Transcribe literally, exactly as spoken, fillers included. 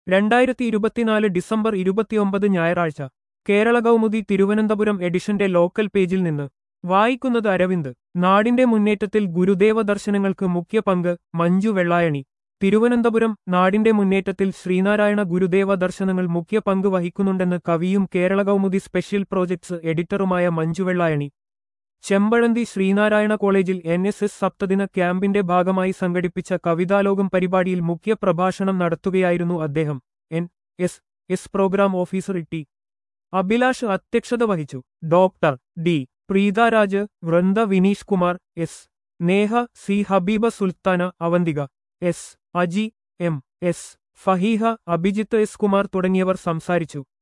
രണ്ടായിരത്തി ഇരുപത്തിനാല് ഡിസംബർ ഇരുപത്തിയൊമ്പത് ഞായറാഴ്ച കേരള കൗമുദി തിരുവനന്തപുരം എഡിഷന്റെ ലോക്കൽ പേജിൽ നിന്ന് വായിക്കുന്നത് അരവിന്ദ്. നാടിന്റെ മുന്നേറ്റത്തിൽ ഗുരുദേവ ദർശനങ്ങൾക്ക് മുഖ്യ പങ്ക് മഞ്ജു വെള്ളായണി. തിരുവനന്തപുരം. നാടിന്റെ മുന്നേറ്റത്തിൽ ശ്രീനാരായണ ഗുരുദേവ ദർശനങ്ങൾ മുഖ്യ പങ്ക് വഹിക്കുന്നുണ്ടെന്ന് കവിയും കേരള കൗമുദി സ്പെഷ്യൽ പ്രോജക്ട്സ് എഡിറ്ററുമായ മഞ്ജു വെള്ളായണി ചെമ്പഴന്തി ശ്രീനാരായണ കോളേജിൽ എൻ എസ് എസ് സപ്തദിന ക്യാമ്പിന്റെ ഭാഗമായി സംഘടിപ്പിച്ച കവിതാലോകം പരിപാടിയിൽ മുഖ്യ പ്രഭാഷണം നടത്തുകയായിരുന്നു അദ്ദേഹം. N S S program officer T Abhilash അധ്യക്ഷത വഹിച്ചു. Doctor D Preetharaj, Vrinda Vineesh Kumar, S Neha, C Habeeba Sulthana, Avanthika S, Aji M S, Faheeha, Abhijith S Kumar തുടങ്ങിയവർ സംസാരിച്ചു.